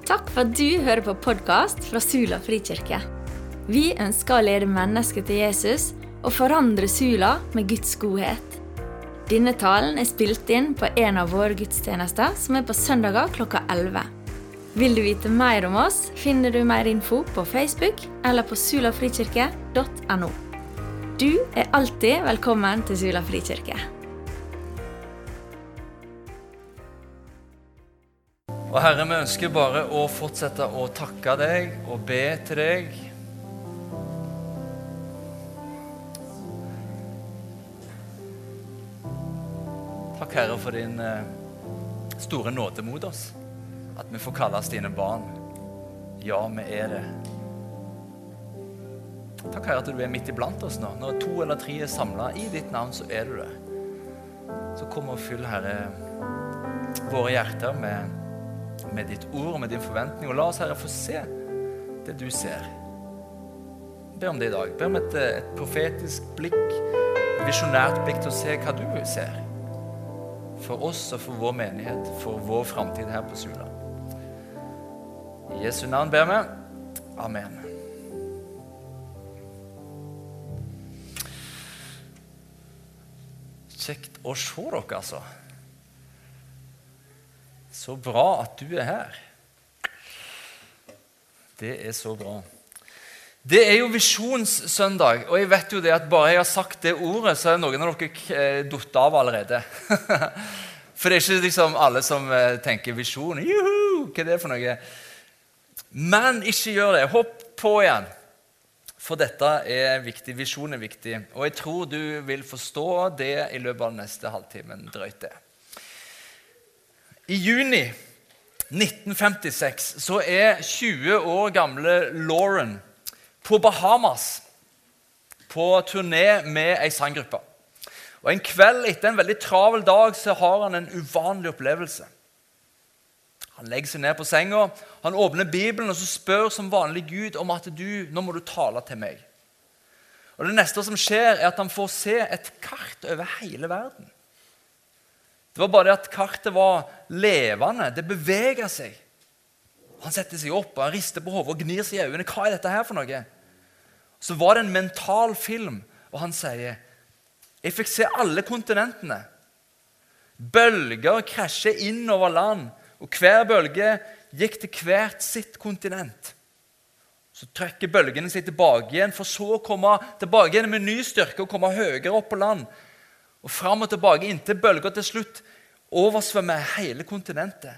Takk for at du hører på podcast fra Sula Frikirke. Vi ønsker å lede mennesker til Jesus og forandre Sula med Guds godhet. Denne talen spilt inn på en av våre gudstjenester som på søndager klokka 11. Vil du vite mer om oss, finner du mer info på Facebook eller på sulafrikirke.no. Du alltid velkommen til Sula Frikirke. Og Herre, vi ønsker bare å fortsette å takke deg og be til deg. Takk, Herre, for din store nåde mot oss. At vi får kalles dine barn. Ja, vi det. Takk, Herre, at du midt iblant oss nå. Når 2 eller 3 samlet i ditt navn, så du det. Så kom og fyll, Herre, våre hjerter med ditt ord og med din forventning. Og la oss, Herre, få se det du ser. Be om det i dag. Be om et profetisk blikk, et visionært blikk til å se hva du ser. For oss og for vår menighet, for vår fremtid her på Sula. I Jesu navn ber vi. Amen. Kjekt å se dere, altså. Så bra at du her. Det så bra. Det jo visjonssøndag, og jeg vet jo det at bare jeg har sagt det ordet, så noen av dere dott av allerede. For det ikke liksom alle som tenker visjon. Juhu, hva det for noe? Men ikke gjør det. Hopp på igjen. For dette viktig. Visjon viktig. Og jeg tror du vil forstå det i løpet av neste halvtimen. Drøyt det. I juni 1956 så 20 år gamle Lauren på Bahamas på turné med en sanggruppe. Og en kveld etter en veldig travel dag så har han en uvanlig opplevelse. Han legger seg ned på senga, han åpner Bibelen og så spør som vanlig Gud om at nå må du tale til meg. Og det neste som skjer at han får se et kart over hele verden. Det var bare det at kartet var levende, det beveget seg. Han setter seg opp, han rister på hodet og gnir seg i øynene. Hva dette her for noe? Så var det en mental film, og han sier, jeg fikk se alle kontinentene. Bølger krasjer inn over land, og hver bølge gikk til hvert sitt kontinent. Så trekker bølgene seg tilbake igjen, for så å komme tilbake igjen med ny styrke og komme høyere opp på land. Og frem og tilbake inntil bølger til slutt oversvømmer hele kontinentet.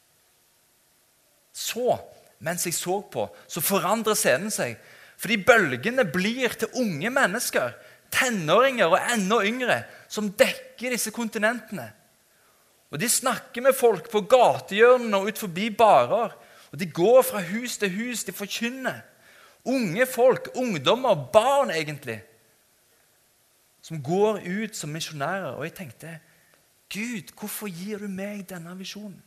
Så, mens jeg så på, så forandrer scenen seg. Fordi bølgene blir til unge mennesker, tenåringer og enda yngre, som dekker disse kontinentene. Og de snakker med folk på gatehjørnene og ut forbi barer. Og de går fra hus til hus, de forkynner. Unge folk, ungdommer, barn egentlig, som går ut som misjonærer. Og jeg tenkte, Gud, hvorfor gir du meg denne visjonen?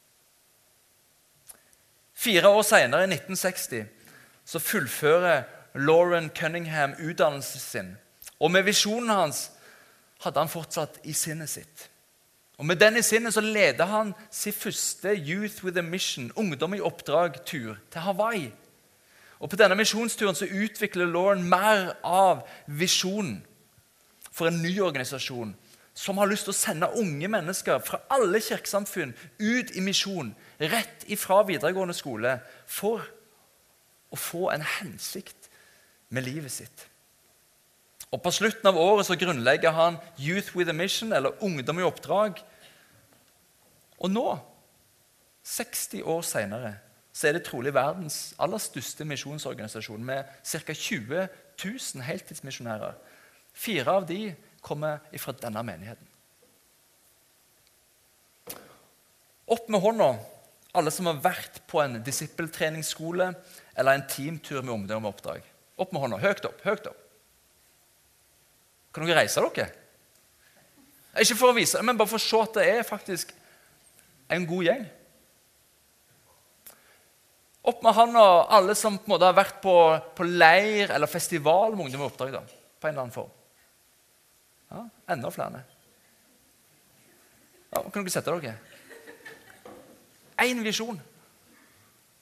4 år senere, i 1960, så fullfører Lauren Cunningham utdannelsen sin. Og med visjonen hans hadde han fortsatt i sinnet sitt. Og med den i sinnet så leder han sin første Youth with a Mission, ungdom i oppdrag-tur til Hawaii. Og på denne misjonsturen så utvikler Lauren mer av visjonen for en ny organisasjon som har lyst til å sende unge mennesker fra alle kirkesamfunn ut i misjon, rett ifra videregående skole, for å få en hensikt med livet sitt. Og på slutten av året så grunnlegger han Youth with a Mission, eller Ungdom i oppdrag. Og nå, 60 år senere, så det trolig verdens aller største misjonsorganisasjon med ca. 20 000 heltidsmisjonærer. 4 av de kommer fra denne menigheten. Opp med hånda, alle som har vært på en disippeltreningsskole eller en teamtur med ungdom med oppdrag. Opp med hånda, høyt opp, høyt opp. Kan dere reise dere? Ikke for å vise, men bare for å se at det faktisk en god gjeng. Opp med hånda, alle som på en måte har vært på leir eller festival med ungdom med oppdrag da, på en eller annen form. Ja, enda flere. Ja, kan dere sette dere? En visjon.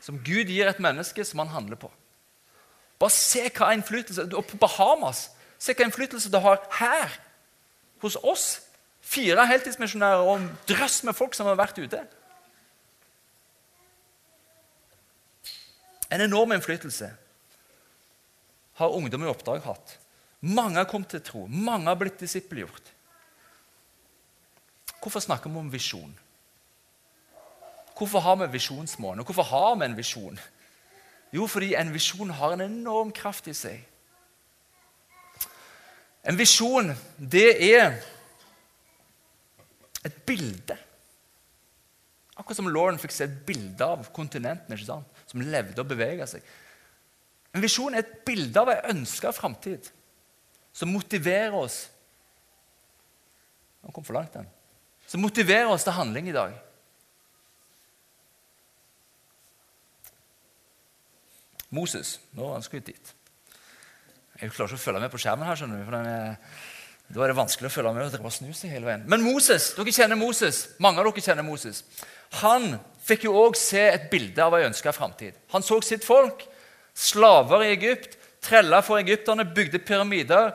som Gud gir et menneske som han handler på. Bare se hva innflytelse, og på Bahamas, se hva innflytelse det har her, hos oss. 4 heltidsmisjonærer og en drøss med folk som har vært ute. En enorm innflytelse har ungdom i oppdrag hatt. Mange har kommet til tro, mange har blitt disippelgjort. Hvorfor snakker vi om visjon? Hvorfor har vi visjonsmåned? Hvorfor har vi en visjon? Jo, fordi en visjon har en enorm kraft i seg. En visjon, det er et bilde. Akkurat som Lauren fikk se et bilde av kontinenten, ikke sant? Som levde og beveget seg. En visjon er et bilde av en ønsket fremtid, som motiverer oss. Nå kom for langt den. Som motiverer oss til handling i dag. Moses, nå skal vi dit. Jeg klarer ikke å følge med på skjermen her, skjønner du, for da er det vanskelig å følge med og drive og snu seg hele veien. Men Moses, dere kjenner Moses. Mange av dere kjenner Moses. Han fikk jo også se et bilde av en ønsket fremtid. Han så sitt folk, slaver i Egypt, treller for egypterne, bygde pyramider.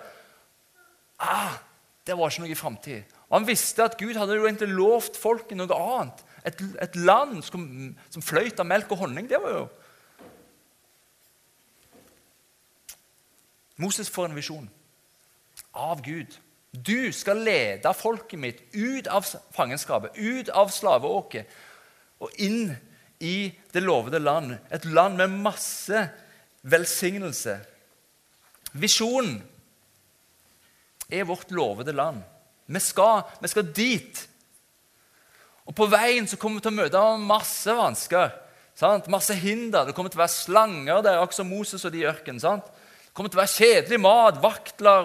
Det var ikke noe i fremtid. Og han visste at Gud hadde jo egentlig lovt folket noe annet. Et land som fløyt av melk og honning, det var jo. Moses får en visjon av Gud. Du skal lede folket mitt ut av fangenskapet, ut av slaveåket, og inn i det lovede land. Et land med masse velsignelse. Visjonen er vårt lovede land. Vi skal dit. Og på veien så kommer vi til å møte masse vansker. Sant? Masse hinder. Det kommer til å være slanger der, også Moses og de i ørkenen. Sant? Det kommer til å være kjedelig mat, vaktler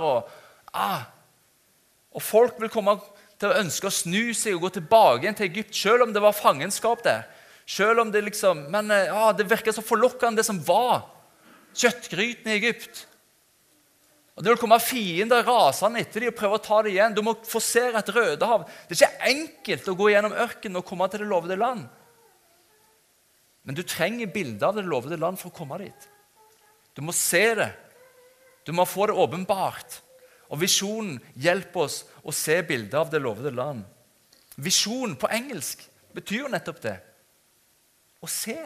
og folk vil komme til å ønske å snu seg og gå tilbake igjen til Egypt, selv om det var fangenskap der. Selv om det det virket så forlokkende det som var kjøttgryten i Egypt. Og det vil komme fiender rasende etter dem og prøve å ta det igjen. Du må forsere et Rødehav. Det er ikke enkelt å gå gjennom ørkenen og komme til det lovede land. Men du trenger bilder av det lovede land for å komme dit. Du må se det. Du må få det åpenbart. Og visjonen hjelper oss å se bilder av det lovede land. Visjon på engelsk betyr jo nettopp det. Å se.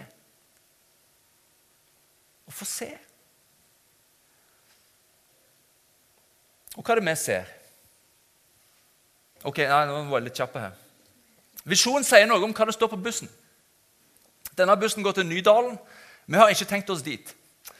Å få se. Og hva er det vi ser? Ok, nå var jeg litt kjappe her. Visjonen sier noe om hva det står på bussen. Denne bussen går til Nydalen. Vi har ikke tenkt oss dit.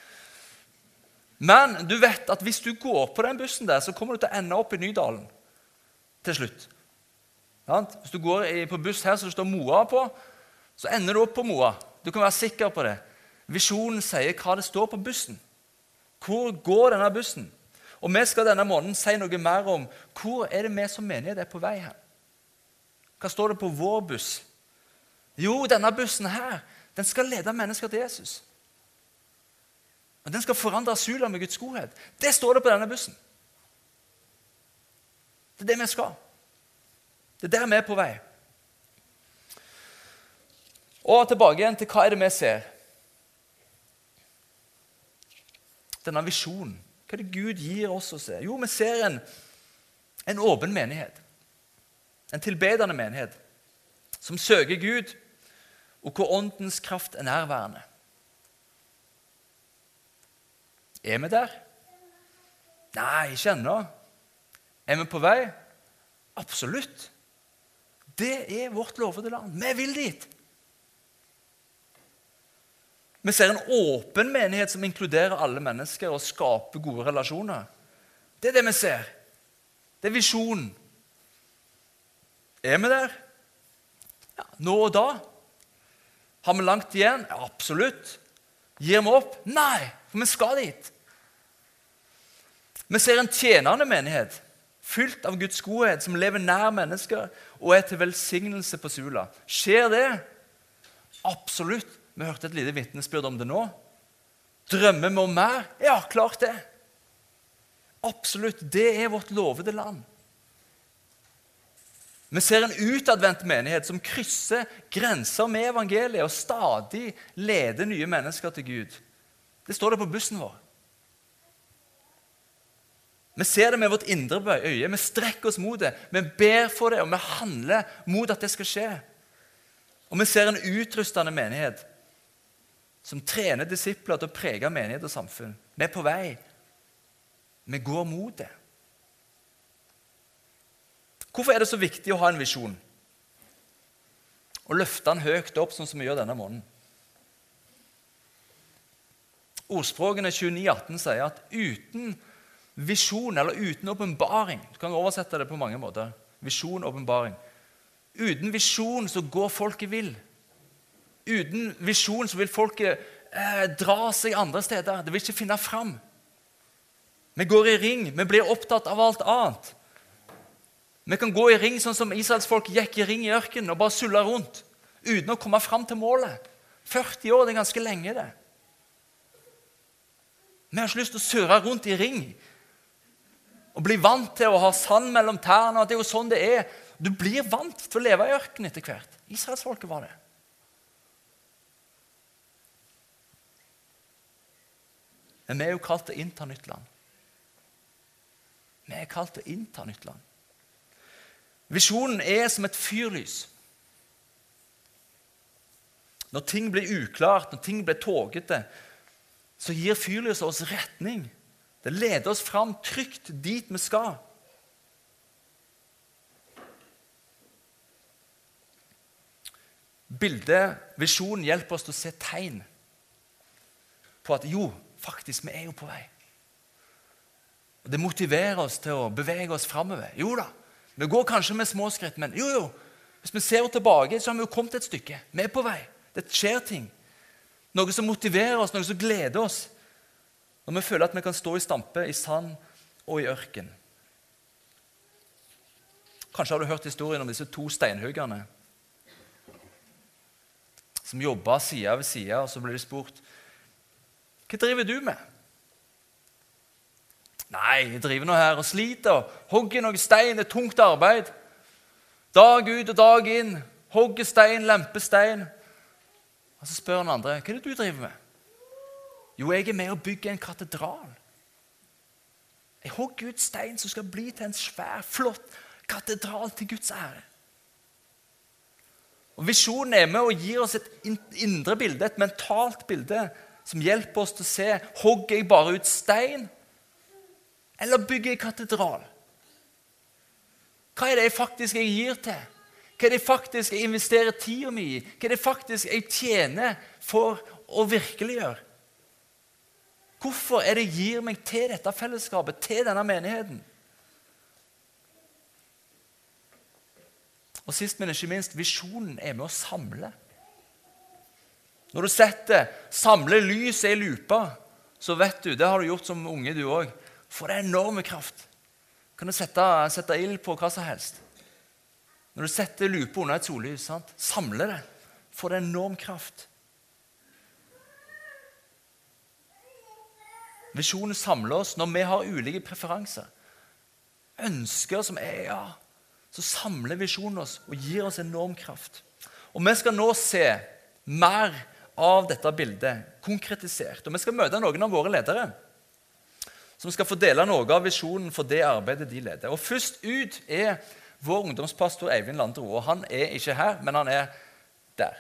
Men du vet at hvis du går på den bussen der, så kommer du til å ende opp i Nydalen til slutt. Hvis du går på buss her så det står Moa på, så ender du opp på Moa. Du kan være sikker på det. Visjonen sier hva det står på bussen. Hvor går denne bussen? Og vi skal denne måneden si noe mer om hvor er det vi som menighet er på vei her. Hva står det på vår buss? Jo, denne bussen her, den skal lede mennesker til Jesus. Og den skal forandre Sula med Guds godhet. Det står det på denne bussen. Det er det vi skal. Det er der vi er på vei. Og tilbake igjen til hva er det vi ser. Denne visjonen. Hva er det Gud gir oss å se? Jo, vi ser en åpen menighet. En tilbedende menighet. Som søker Gud, og hvor åndens kraft er nærværende. Er vi der? Nei, ikke ennå. Er vi på vei? Absolutt. Det er vårt lovede land. Vi vil dit. Vi ser en åpen menighet som inkluderer alle mennesker og skaper gode relasjoner. Det er det vi ser. Det er visjonen. Er vi der? Ja, nå og da. Har vi langt igjen? Ja, absolutt. Gir vi opp? Nei, for vi skal dit. Vi ser en tjenende menighet, fylt av Guds godhet, som lever nær mennesker og er til velsignelse på Sula. Skjer det? Absolutt. Vi hørte et lite vitnesbyrd om det nå. Drømmer vi om mer? Ja, klart det. Absolutt. Det er vårt lovede land. Vi ser en utadvendt menighet som krysser grenser med evangeliet og stadig leder nye mennesker til Gud. Det står det på bussen vår. Vi ser det med vårt indre øye, vi strekker oss mot det, vi ber for det, og vi handler mot at det skal skje. Og vi ser en utrustende menighet som trener disipler til å prege menighet og samfunn. Vi er på vei. Vi går mot det. Hvorfor er det så viktig å ha en visjon? Og løfte den høyt opp, sånn som vi gjør denne måneden. Ordspråkene 29:18 sier at uten visjon, eller uten åpenbaring, du kan oversette det på mange måter, visjon, åpenbaring. Uten visjon så går folket vill. Uten visjon så vil folket dra seg andre steder. Det vil ikke finne fram. Vi går i ring, vi blir opptatt av alt annet. Vi kan gå i ring sånn som Israels folk gikk i ring i ørkenen og bare sulla rundt, uten å komme fram til målet. 40 år, det er ganske lenge det. Vi har ikke lyst til å surre rundt i ring og bli vant til å ha sand mellom tærne, og det er jo sånn det er. Du blir vant til å leve i ørkenen etter hvert. Israels folket var det. Men vi er jo kalt til å innta nytt land. Vi er kalt til å innta nytt land. Visjonen er som et fyrlys. Når ting blir uklart, når ting blir tågete, så gir fyrlyset oss retning. Det leder oss fram trygt dit vi skal. Visjonen hjelper oss til å se tegn på at jo, faktisk, vi er jo på vei. Og det motiverer oss til å bevege oss fremover. Jo da, vi går kanskje med små skritt, men jo, hvis vi ser tilbake, så har vi jo kommet et stykke. Vi er på vei. Det skjer ting. Noe som motiverer oss, noe som gleder oss. Når vi føler at vi kan stå i stampe, i sand og i ørken. Kanskje har du hørt historien om disse 2 steinhuggerne som jobbet side ved side, og så ble de spurt, hva driver du med? Nei, jeg driver nå her og sliter, hogger noe stein, det er tungt arbeid. Dag ut og dag inn, hogger stein, lemper stein. Og så spør han andre, hva er det du driver med? Jo, jeg er med å bygge en katedral. Jeg hogger ut stein som skal bli til en svær, flott katedral til Guds ære. Og visjonen er med å gi oss et indre bilde, et mentalt bilde, som hjelper oss til å se, hogger jeg bare ut stein, eller bygger jeg katedral? Hva er det jeg faktisk gir til? Hva er det faktisk jeg investerer tiden min i? Hva er det faktisk jeg tjener for å virkeliggjøre? Hvorfor er det jeg gir meg til dette fellesskapet, til denne menigheten? Og sist, men ikke minst, visjonen er med å samle. Når du samler lyset i lupa, så vet du, det har du gjort som unge du også, for det er enorme kraft. Kan du sette ild på hva som helst? Når du setter lupa under et sollys, sant? Samle det, for det er enorm kraft. Visjonen samler oss når vi har ulike preferanser. Ønsker som er, så samler visjonen oss og gir oss enorm kraft. Og vi skal nå se mer av dette bildet, konkretisert. Og vi skal møte noen av våre ledere, som skal få dele noe av visjonen for det arbeidet de leder. Og først ut er vår ungdomspastor Eivind Landro, og han er ikke her, men han er der.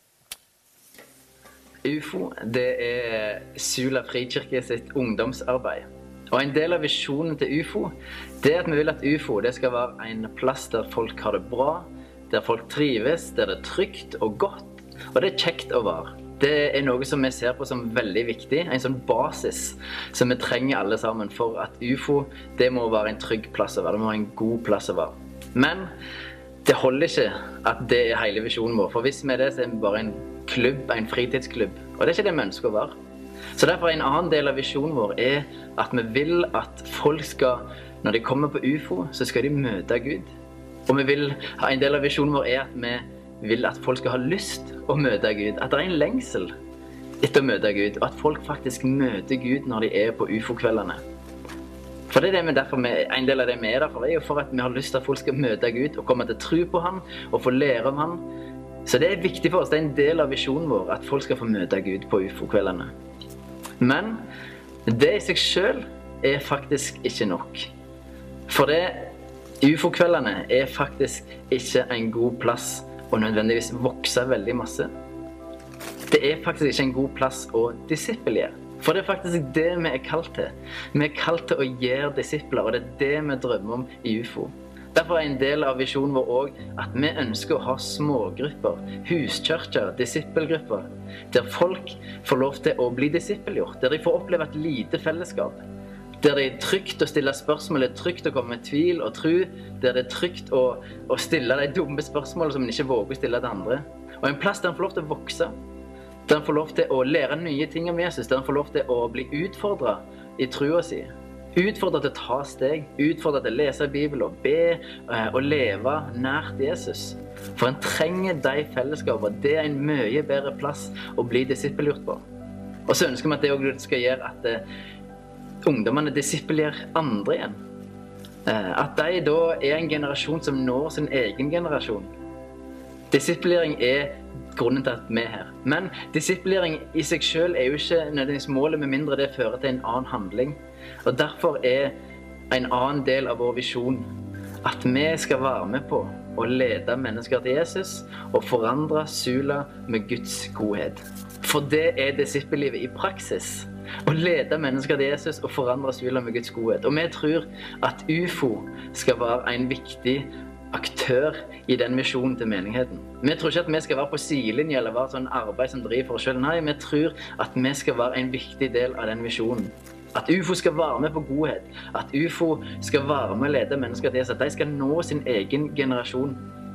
UFO, det er Sula Frikirke sitt ungdomsarbeid. Og en del av visjonen til UFO, det er at vi vil at UFO det skal være en plass der folk har det bra, der folk trives, der det er trygt og godt, og det er kjekt å være. Det er noe som vi ser på som veldig viktig, en sånn basis som vi trenger alle sammen for at UFO, det må være en trygg plass å være, det må være en god plass å være. Men det holder ikke at det er hele visjonen vår, for hvis vi er det, så er vi bare en klubb, en fritidsklubb, og det er ikke det vi ønsker å være. Så derfor en annen del av visjonen vår er at vi vil at folk skal, når de kommer på UFO, så skal de møte Gud. Og en del av visjonen vår er at vi vil at folk skal ha lyst å møte Gud, at det er en lengsel etter å møte Gud, og at folk faktisk møter Gud når de er på UFO-kveldene. For det er det en del av det vi er der for, er jo for at vi har lyst til at folk skal møte Gud og komme til å tro på han og få lære om han. Så det er viktig for oss, det er en del av visjonen vår at folk skal få møte Gud på UFO-kveldene. Men det i seg selv er faktisk ikke nok. For det UFO-kveldene er faktisk ikke en god plass å nødvendigvis vokse veldig masse. Det er faktisk ikke en god plass å disippelgjøre. For det er faktisk det vi er kalt til. Vi er kalt til å gjøre disipler, og det er det vi drømmer om i UFO. Derfor er en del av visjonen vår også at vi ønsker å ha smågrupper, huskirker, disippelgrupper, der folk får lov til å bli disippelgjort, der de får oppleve et lite fellesskap, der det er trygt å stille spørsmål, det er trygt å komme med tvil og tro, der det er trygt å stille de dumme spørsmålene som man ikke våger å stille til andre. Og en plass der man får lov til å vokse, der han får lov til å lære nye ting om Jesus, der han får lov til å bli utfordret i trua si. Utfordret til å ta steg, utfordret til å lese Bibelen og be og leve nært Jesus. For en trenger de fellesskaper, det er en mye bedre plass å bli disippelgjort på. Og så ønsker vi at det også skal gjøre at ungdommene disippelgjør andre igjen. At de da er en generasjon som når sin egen generasjon. Disippelgjøring er grunnen til at vi er her. Men disippelgjøring i seg selv er jo ikke nødvendigvis målet, med mindre det fører til en annen handling. Og derfor er en annen del av vår visjon at vi skal være med på å lede mennesker til Jesus og forandre Sula med Guds godhet. For det er disippellivet i praksis. Å lede mennesker til Jesus og forandre Sula med Guds godhet. Og vi tror at UFO skal være en viktig aktør i den misjonen til menigheten. Vi tror ikke at vi skal være på sidelinje eller være sånn arbeid som driver for oss selv. Nei, vi tror at vi skal være en viktig del av den misjonen. At UFO skal være med på godhet. At UFO skal være med å lede mennesker til at de skal nå sin egen generasjon.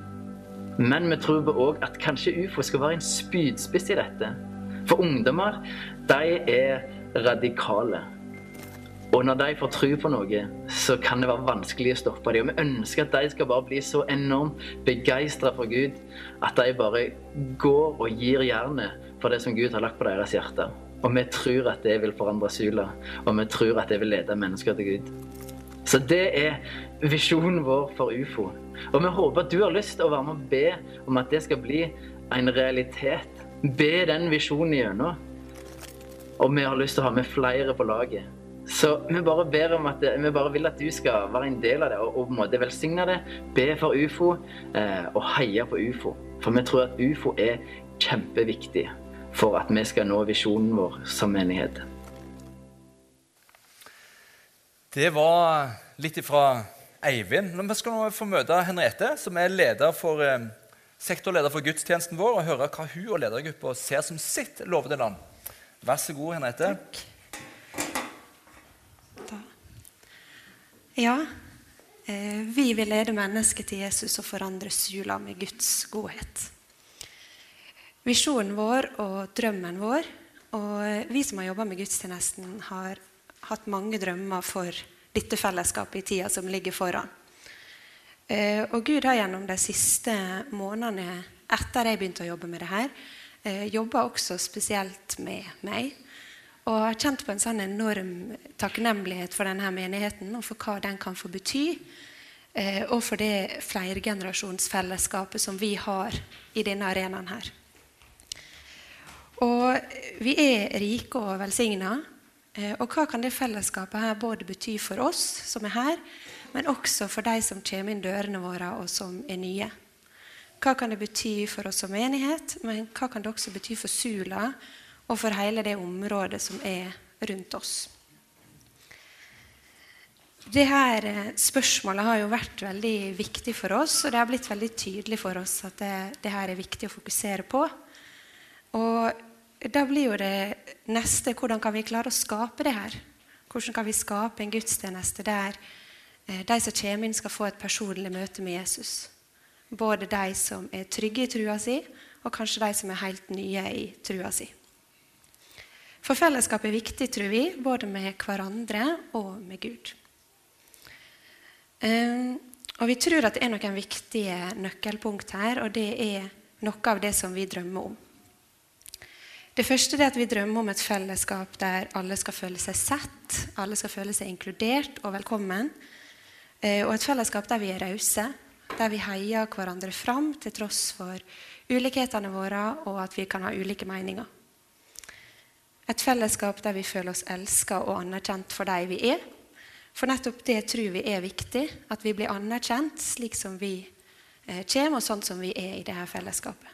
Men vi tror også at kanskje UFO skal være en spydspiss i dette. For ungdommer, de er radikale. Og når de får tro på noe, så kan det være vanskelig å stoppe dem. Og vi ønsker at de skal bare bli så enormt begeistret for Gud, at de bare går og gir jernet for det som Gud har lagt på deres hjerte. Og vi tror at det vil forandre Sula, og vi tror at det vil lede mennesker til Gud. Så det er visjonen vår for UFO. Og vi håper at du har lyst til å være med og be om at det skal bli en realitet. Be den visjonen igjennom. Og vi har lyst til å ha med flere på laget. Så vi bare ber om vi bare vil at du skal være en del av det, og på en måte velsigne det, be for UFO, og heie på UFO. For vi tror at UFO er kjempeviktig for at vi skal nå visjonen vår som menighet. Det var litt fra Eivind. Vi skal nå få møte Henriette, som er sektorleder for gudstjenesten vår, og høre hva hun og ledergruppa ser som sitt lovede land. Vær så god, Henriette. Takk. Ja, vi vil lede mennesket til Jesus og forandre Sula med Guds godhet. Visjonen vår og drømmen vår, og vi som har jobbet med gudstjenesten, har hatt mange drømmer for dette fellesskapet i tiden som ligger foran. Og Gud har gjennom de siste månedene, etter jeg begynte å jobbe med det her, jobbet også spesielt med meg, og har kjent på en sånn enorm takknemlighet for denne menigheten, og for hva den kan få bety, og for det flergenerasjonsfellesskapet som vi har i denne arenaen her. Og vi er rike og velsignet, og hva kan det fellesskapet her både bety for oss som er her, men også for de som kommer inn dørene våre og som er nye. Hva kan det bety for oss som menighet, men hva kan det også bety for Sula, og for hele det området som er rundt oss. Dette spørsmålet har jo vært veldig viktig for oss, og det har blitt veldig tydelig for oss at det her er viktig å fokusere på. Og da blir jo det neste, hvordan kan vi klare å skape det her? Hvordan kan vi skape en gudstjeneste der de som kommer inn skal få et personlig møte med Jesus? Både de som er trygge i trua si, og kanskje de som er helt nye i trua si. For fellesskap er viktig, tror vi, både med hverandre og med Gud. Og vi tror at det er noen viktige nøkkelpunkt her, og det er noe av det som vi drømmer om. Det første er at vi drømmer om et fellesskap der alle skal føle seg sett, alle skal føle seg inkludert og velkommen, og et fellesskap der vi rause, der vi heier hverandre fram til tross for ulikhetene våre og at vi kan ha ulike meninger. Et fellesskap der vi føler oss elsket og anerkjent for de vi er, for nettopp det tror vi er viktig, at vi blir anerkjent slik som vi kommer og sånn som vi er i dette fellesskapet.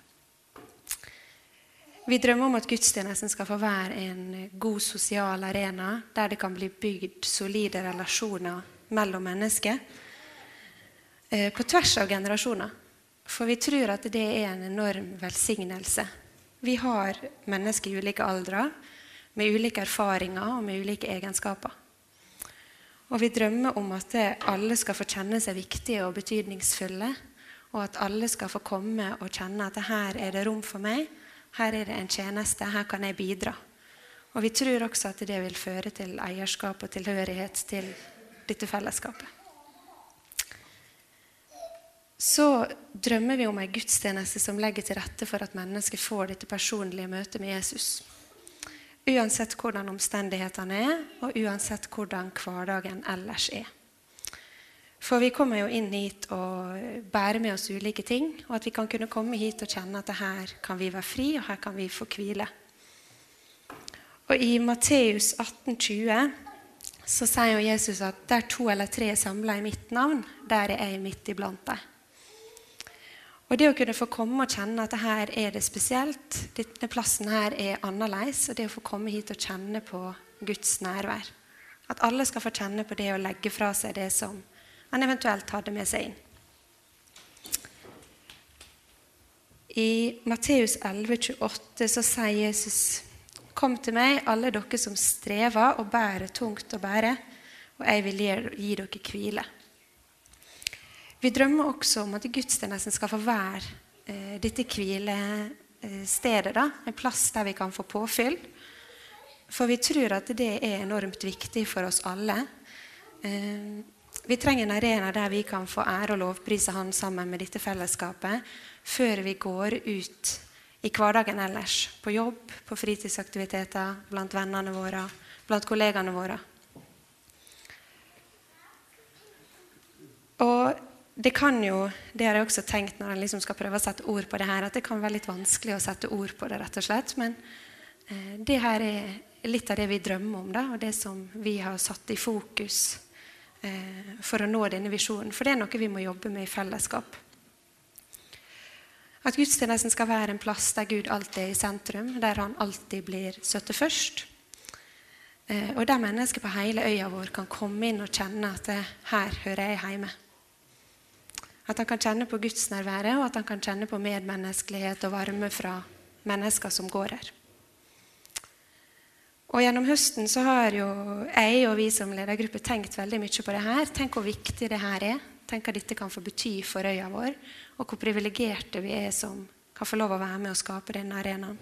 Vi drømmer om at gudstjenesten skal få være en god sosial arena, der det kan bli bygd solide relasjoner mellom mennesker, på tvers av generasjoner. For vi tror at det er en enorm velsignelse. Vi har mennesker i ulike aldre, med ulike erfaringer og med ulike egenskaper. Og vi drømmer om at alle skal få kjenne seg viktige og betydningsfulle, og at alle skal få komme og kjenne at her er det rom for meg, her er det en tjeneste, her kan jeg bidra. Og vi tror også at det vil føre til eierskap og tilhørighet til dette fellesskapet. Så drømmer vi om en gudstjeneste som legger til rette for at mennesker får dette personlige møtet med Jesus. Uansett hvordan omstendighetene er, og uansett hvordan hverdagen ellers er. For vi kommer jo inn hit og bærer med oss ulike ting, og at vi kan kunne komme hit og kjenne at her kan vi være fri, og her kan vi få hvile. Og i Matteus 18,20 så sier jo Jesus at der 2 eller 3 er samlet i mitt navn, der er jeg midt iblant deg. Og det å kunne få komme og kjenne at her er det spesielt, denne plassen her er annerledes, og det å få komme hit og kjenne på Guds nærvær. At alle skal få kjenne på det å legge fra seg det som han eventuelt hadde med seg inn. I Matteus 11,28 så sier Jesus: «Kom til meg, alle dere som strever og bærer tungt å bære, og jeg vil gi dere hvile.» Vi drømmer også om at gudstjenesten skal få være dette hvilestedet, en plass der vi kan få påfyll. For vi tror at det er enormt viktig for oss alle. Vi trenger en arena der vi kan få ære og lovprise han sammen med dette fellesskapet, før vi går ut i hverdagen ellers, på jobb, på fritidsaktiviteter, blant vennene våre, blant kollegene våre. Og det kan jo, det har jeg også tenkt når jeg liksom skal prøve å sette ord på det her, at det kan være litt vanskelig å sette ord på det rett og slett, men det her er litt av det vi drømmer om da, og det som vi har satt i fokus for å nå denne visjonen, for det er noe vi må jobbe med i fellesskap. At gudstjenesten skal være en plass der Gud alltid er i sentrum, der han alltid blir satt først, og der mennesker på hele øya vår kan komme inn og kjenne at her hører jeg hjemme. At han kan kjenne på Guds nærvære, og at han kan kjenne på medmenneskelighet og varme fra mennesker som går her. Og gjennom høsten så har jo jeg og vi som ledergruppe tenkt veldig mye på det her. Tenk hvor viktig det her er. Tenk hva dette kan få bety for øya vår, og hvor privilegerte vi er som kan få lov å være med og skape denne arenaen.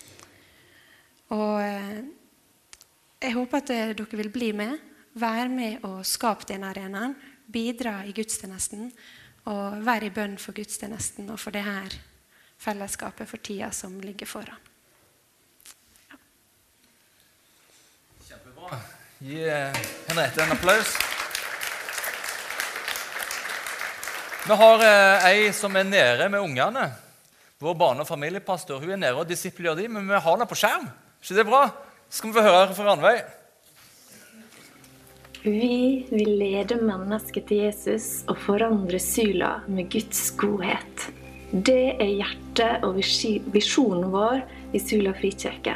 Og jeg håper at dere vil bli med, være med og skape denne arenaen, bidra i gudstjenesten, og være i bønn for gudstjenesten og for det her fellesskapet for tida som ligger foran. Kjempebra. Gi Henriette en applaus. Vi har ei som er nede med ungene. Vår barne- og familiepastor. Hun er nede og disipler de, men vi har henne på skjerm. Så det er bra. Så skal vi få høre fra Ranveig. Vi vil lede mennesket til Jesus og forandre Sula med Guds godhet. Det er hjertet og visjonen vår i Sula frikirke.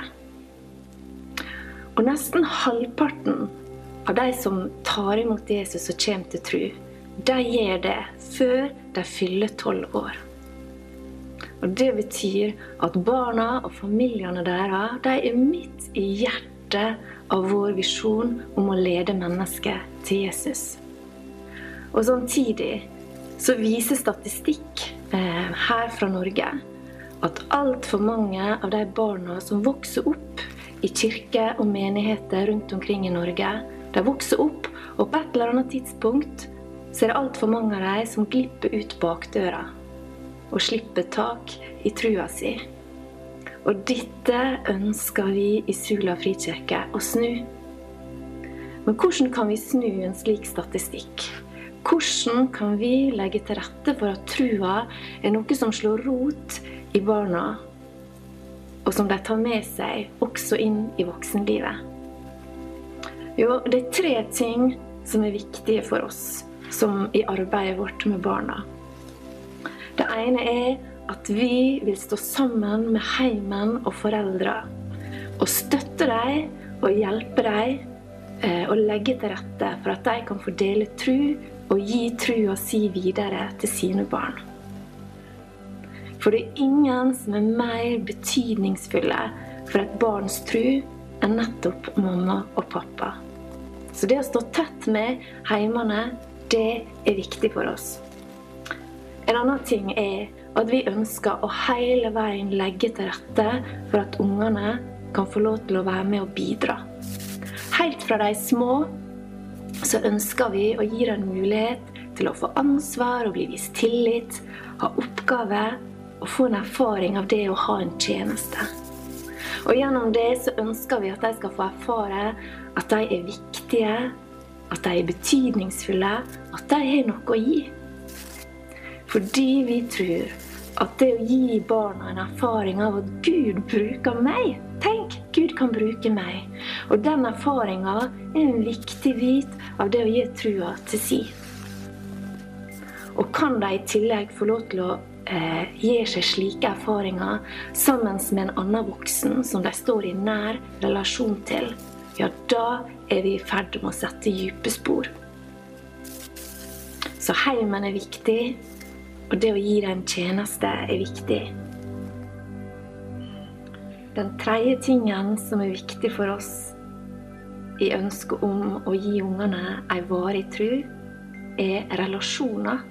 Og nesten halvparten av de som tar imot Jesus og kommer til tro, de gjør det før de fyller 12 år. Og det betyr at barna og familiene deres, de er midt i hjertet av vår visjon om å lede mennesket til Jesus. Og samtidig så viser statistikk her fra Norge at alt for mange av de barna som vokser opp i kirke og menigheter rundt omkring i Norge, de vokser opp, og på et eller annet tidspunkt så er det alt for mange av dem som glipper ut bakdøra og slipper tak i trua si. Og dette ønsker vi i Sula frikirke å snu. Men hvordan kan vi snu en slik statistikk? Hvordan kan vi legge til rette for at trua noe som slår rot i barna, og som de tar med seg også inn i voksenlivet? Jo, det 3 ting som viktige for oss, som i arbeidet vårt med barna. Det ene at vi vil stå sammen med heimen og foreldre, og støtte dem og hjelpe dem og legge til rette for at de kan få dele tro og gi trua si videre til sine barn. For det ingen som mer betydningsfulle for et barns tro enn nettopp mamma og pappa. Så det å stå tett med heimene, det viktig for oss. En annen ting at vi ønsker å hele veien legge til rette for at ungene kan få lov til å være med og bidra. Helt fra de små så ønsker vi å gi dem mulighet til å få ansvar og bli vist tillit, ha oppgaver og få en erfaring av det å ha en tjeneste. Og gjennom det så ønsker vi at de skal få erfare at de viktige, at de betydningsfulle, at de har noe å gi. Fordi vi tror at det å gi barna en erfaring av at Gud bruker meg. Tenk, Gud kan bruke meg. Og den erfaringen en viktig bit av det å gi trua til si. Og kan de i tillegg få lov til å gi seg slike erfaringer sammen med en annen voksen som de står i nær relasjon til, ja, da vi i ferd med å sette dype spor. Så heimen viktig, og det å gi dem en tjeneste viktig. Den 3. tingen som viktig for oss i ønsket om å gi ungene en varig tro, relasjoner.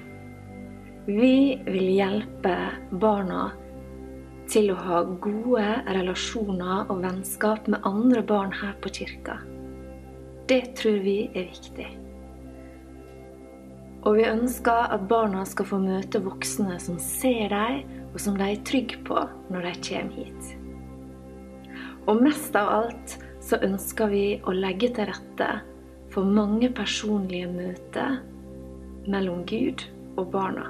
Vi vil hjelpe barna til å ha gode relasjoner og vennskap med andre barn her på kirka. Det tror vi viktig. Og vi ønsker at barna skal få møte voksne som ser dem, og som de trygge på når de kommer hit. Og mest av alt så ønsker vi å legge til rette for mange personlige møter mellom Gud og barna.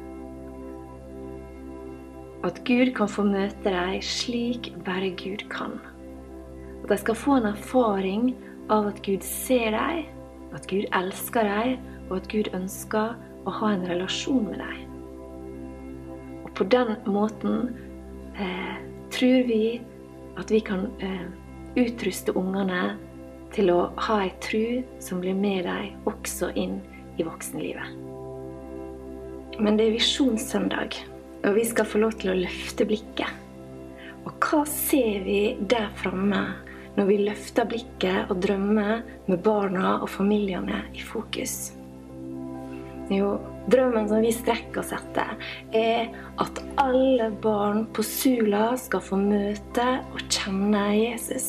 At Gud kan få møte dem slik bare Gud kan. At de skal få en erfaring av at Gud ser dem, at Gud elsker dem, og at Gud ønsker å ha en relasjon med dem. Og på den måten tror vi at vi kan utruste ungene til å ha en tro som blir med dem også inn i voksenlivet. Men det visjonssøndag, og vi skal få lov til å løfte blikket. Og hva ser vi der fremme når vi løfter blikket og drømmer med barna og familiene i fokus? Jo, drømmen som vi strekker oss etter at alle barn på Sula skal få møte og kjenne Jesus.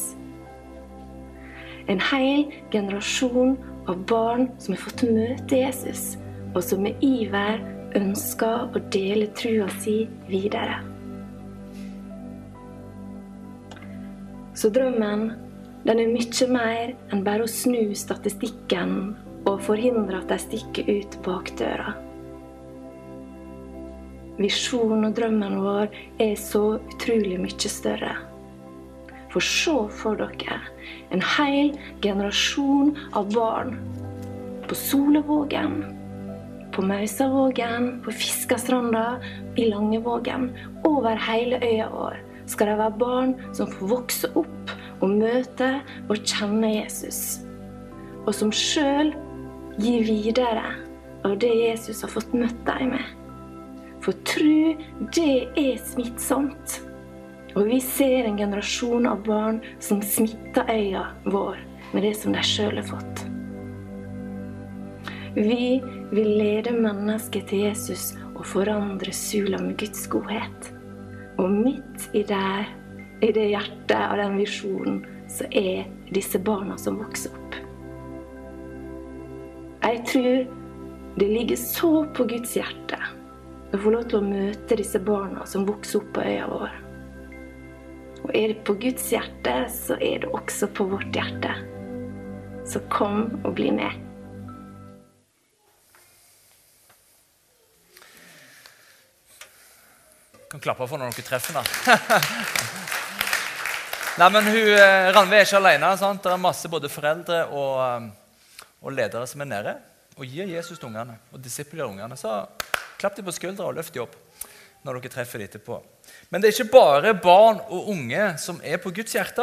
En hel generasjon av barn som har fått møte Jesus, og som med iver ønsker å dele trua si videre. Så drømmen, den mye mer enn bare å snu statistikken og forhindre at de stikker ut bak døra. Visjonen og drømmen vår så utrolig mye større. For se for dere en hel generasjon av barn på Solevågen, på Mausavågen, på Fiskerstranda, i Langevågen, over hele øya vår skal det være barn som får vokse opp og møte og kjenne Jesus, og som selv gir videre av det Jesus har fått møtt deg med. For tro, det smittsomt. Og vi ser en generasjon av barn som smitter øya vår med det som de selv har fått. Vi vil lede mennesket til Jesus og forandre Sula med Guds godhet. Og midt i det hjertet av den visjonen, så disse barna som vokser opp. Jeg tror det ligger så på Guds hjerte å få lov til å møte disse barna som vokser opp på øya vår. Og det på Guds hjerte, så det også på vårt hjerte. Så kom og bli med. Jeg kan klappe for når dere treffer henne. Nei, men Ranveig ikke alene, sant? Det masse både foreldre og ledere som nede, og gir Jesus til ungene, og disipler ungene. Så klapp de på skuldra og løft de opp når dere treffer de etterpå. Men det ikke bare barn og unge som på Guds hjerte.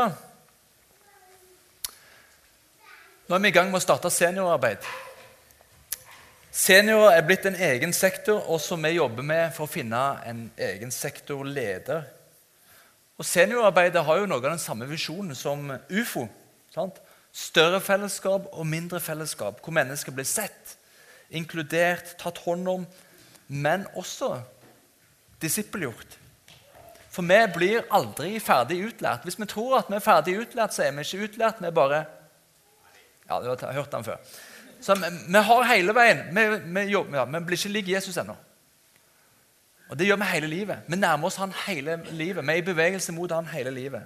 Nå vi i gang med å starte seniorarbeid. Seniorer blitt en egen sektor, og som vi jobber med for å finne en egen sektorleder. Og seniorarbeidet har jo noe av den samme visjonen som UFO. Sant? Større fellesskap og mindre fellesskap, hvor mennesker blir sett, inkludert, tatt hånd om, men også disippelgjort. For vi blir aldri ferdig utlært. Hvis vi tror at vi ferdig utlært, så vi ikke utlært, vi bare... Ja, du har hørt den før. Så vi har hele veien, vi blir ikke lik Jesus ennå. Og det gjør vi hele livet. Vi nærmer oss han hele livet. Vi i bevegelse mot han hele livet.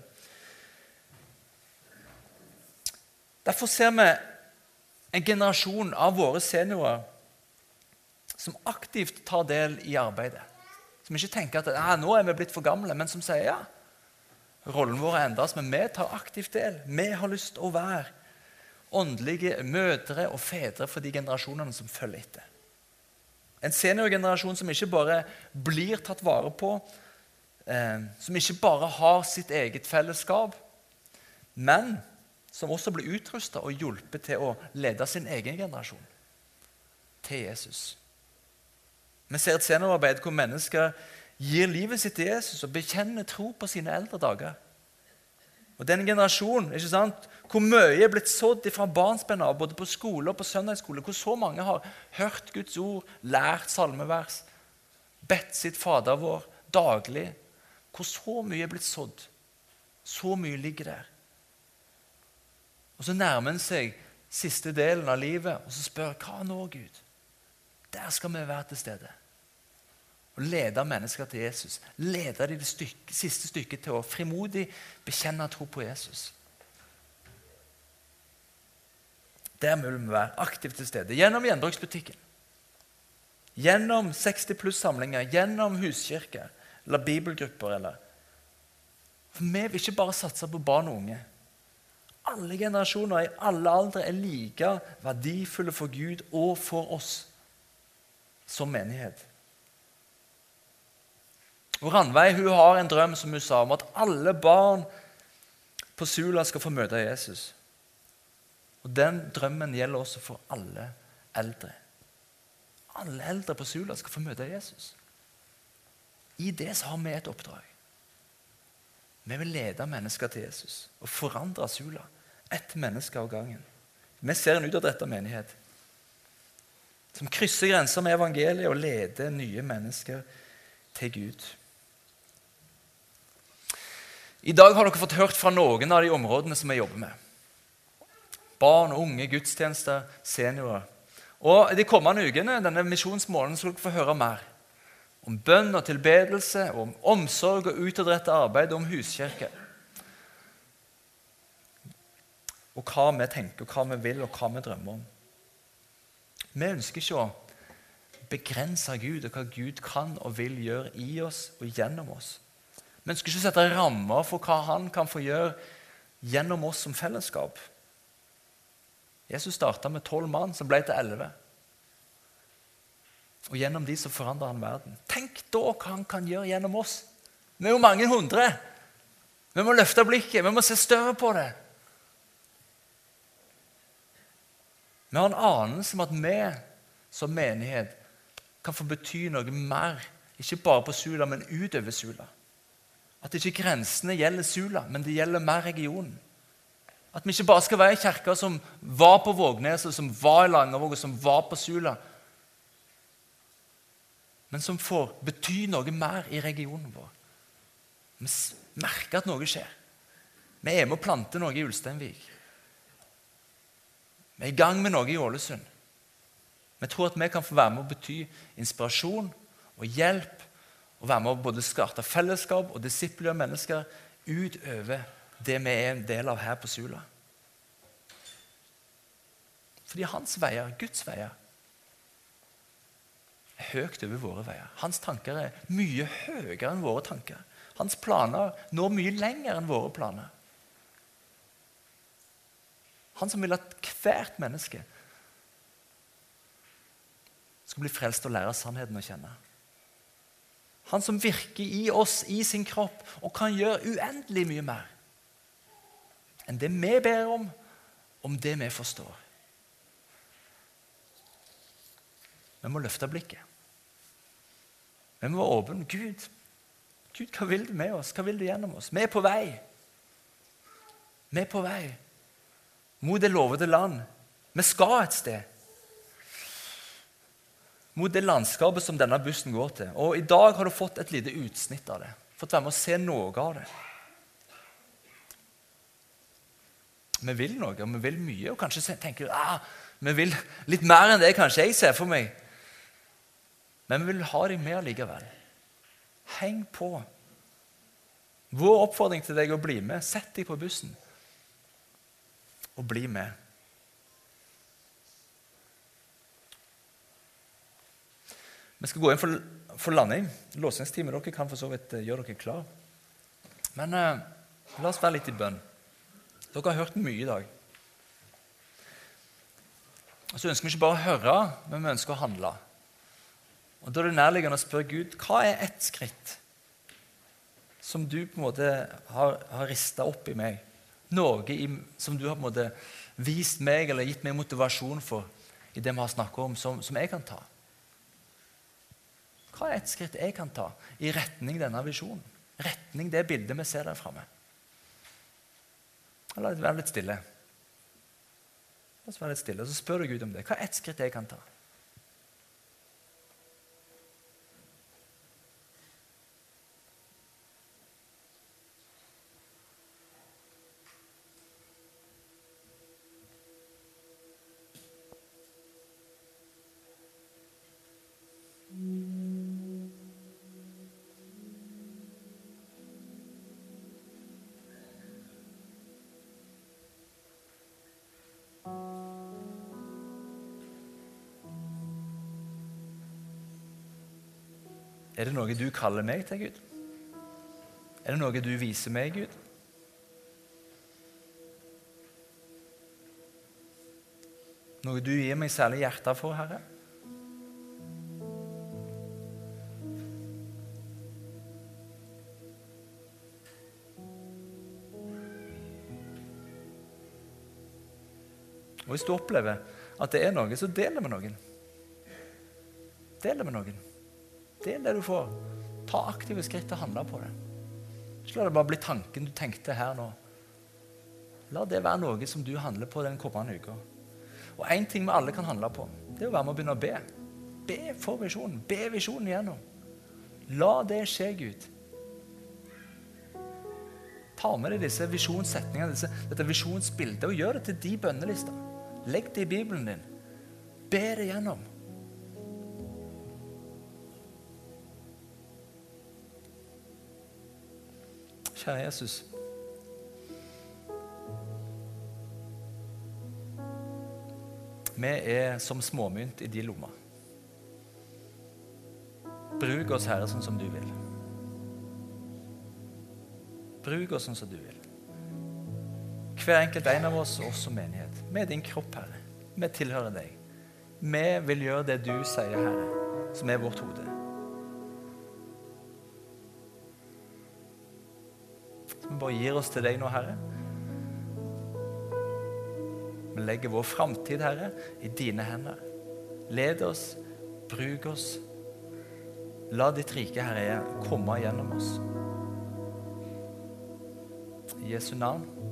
Derfor ser vi en generasjon av våre seniorer som aktivt tar del i arbeidet. Som ikke tenker at nå vi blitt for gamle, men som sier ja, rollen vår endres, men vi tar aktivt del. Vi har lyst til å være åndelige mødre og fedre for de generasjonene som følger etter. En seniorgenerasjon som ikke bare blir tatt vare på, som ikke bare har sitt eget fellesskap, men som også blir utrustet og hjulpet til å lede sin egen generasjon til Jesus. Vi ser et seniorarbeid hvor mennesker gir livet sitt til Jesus og bekjenner tro på sine eldre dager. Og den generasjonen, ikke sant, hvor mye blitt sådd fra barnsben av, både på skole og på søndagsskole, hvor så mange har hørt Guds ord, lært salmevers, bedt sitt Fader vår daglig, hvor så mye blitt sådd, så mye ligger der. Og så nærmer en seg siste delen av livet, og så spør, hva nå, Gud? Der skal vi være til stede. Og lede mennesker til Jesus. Lede de det siste stykket til å frimodig bekjenne tro på Jesus. Der må vi være aktivt til stede. Gjennom gjenbruksbutikken. Gjennom 60 pluss samlinger. Gjennom huskirker. Eller bibelgrupper. For vi vil ikke bare satse på barn og unge. Alle generasjoner i alle aldre like verdifulle for Gud og for oss som menighet. Og Ranveig hun har en drøm som hun sa om at alle barn på Sula skal få møte Jesus. Og den drømmen gjelder også for alle eldre. Alle eldre på Sula skal få møte Jesus. I det så har vi et oppdrag. Vi vil lede mennesker til Jesus og forandre Sula. Ett menneske av gangen. Vi ser en utadrettet menighet som krysser grenser med evangeliet og leder nye mennesker til Gud. I dag har dere fått hørt fra noen av de områdene som vi jobber med. Barn og unge, gudstjenester, seniorer. Og de kommende ukene, denne misjonsmåneden, skal dere få høre mer om bønn og tilbedelse, om omsorg og utadrettet arbeid, om huskirke. Og hva vi tenker, og hva vi vil, og hva vi drømmer om. Vi ønsker ikke å begrense Gud og hva Gud kan og vil gjøre i oss og gjennom oss. Vi ønsker ikke å sette rammer for hva han kan få gjøre gjennom oss som fellesskap. Jesus startet med 12 mann som ble til 11. Og gjennom de så forandrer han verden. Tenk da hva han kan gjøre gjennom oss. Vi jo mange hundre. Vi må løfte blikket, vi må se større på det. Vi har en anelse om at vi som menighet kan få bety noe mer, ikke bare på Sula, men utover Sula. At ikke grensene gjelder Sula, men det gjelder mer regionen. At vi ikke bare skal være i kirker som var på Vågneset, som var i Langevåg, som var på Sula, men som får bety noe mer i regionen vår. Vi merker at noe skjer. Vi med å plante noe i Ulsteinvik. Vi i gang med noe i Ålesund. Vi tror at vi kan få være med å bety inspirasjon og hjelp, og være med å både starte fellesskap og disipler mennesker utover det vi en del av her på Sula. Fordi hans veier, Guds veier, høyt over våre veier. Hans tanker mye høyere enn våre tanker. Hans planer når mye lenger enn våre planer. Han som vil at hvert menneske skal bli frelst og lære sannheten å kjenne. Han som virker i oss, i sin kropp, og kan gjøre uendelig mye mer enn det vi ber om det vi forstår. Vi må løfte blikket. Vi må være åpne. Gud, hva vil du med oss? Hva vil du gjennom oss? Vi på vei. Vi på vei. Mot det lovede land. Vi skal et sted. Mot det landskapet som denne bussen går til. Og i dag har du fått et lite utsnitt av det. Fått være med å se noe av det. Vi vil noe, og vi vil mye, og kanskje tenker du vi vil litt mer enn det kanskje jeg ser for meg. Men vi vil ha deg med likevel. Heng på. Vår oppfordring til deg å bli med. Sett deg på bussen og bli med. Vi skal gå inn for landing. Låsingsteamet, dere kan for så vidt gjøre dere klar. Men la oss være litt i bønn. Dere har hørt mye i dag. Og så ønsker vi ikke bare å høre, men vi ønsker å handle. Og da er det nærliggende å spørre Gud, hva er ett skritt som du på en måte har ristet opp i meg? Noe som du har på en måte vist meg eller gitt meg motivasjon for i det vi har snakket om, som jeg kan ta? Hva er ett skritt jeg kan ta i retning denne visjonen? Retning det bildet vi ser der fremme. La oss være litt stille. La oss være litt stille, og så spør du Gud om det. Hva er ett skritt jeg kan ta? Er det noe du kaller meg til, Gud? Er det noe du viser meg, Gud? Noe du gir meg særlig hjerte for, Herre? Og hvis du opplever at det er noe, så del det med noen. Del det med noen. Del det du får. Ta aktive skritt og handle på det. Ikke la det bare bli tanken du tenkte her nå. La det være noe som du handler på den kommende uka. Og en ting vi alle kan handle på, det er å være med å begynne å be. Be for visjonen. Be visjonen igjennom. La det skje, Gud. Ta med deg disse visjonssetningene, dette visjonsbildet, og gjør det til de bønnelister. Legg det i Bibelen din. Be det igjennom. Kjære Jesus, vi er som småmynt i de lommer. Bruk oss, Herre, sånn som du vil. Bruk oss sånn som du vil. Hver enkelt en av oss, og oss som menighet. Vi er din kropp, Herre. Vi tilhører deg. Vi vil gjøre det du sier, Herre, som er vårt hode. Vi bare gir oss til deg nå, Herre. Vi legger vår fremtid, Herre, i dine hender. Led oss, bruk oss. La ditt rike, Herre, komme gjennom oss. I Jesu navn.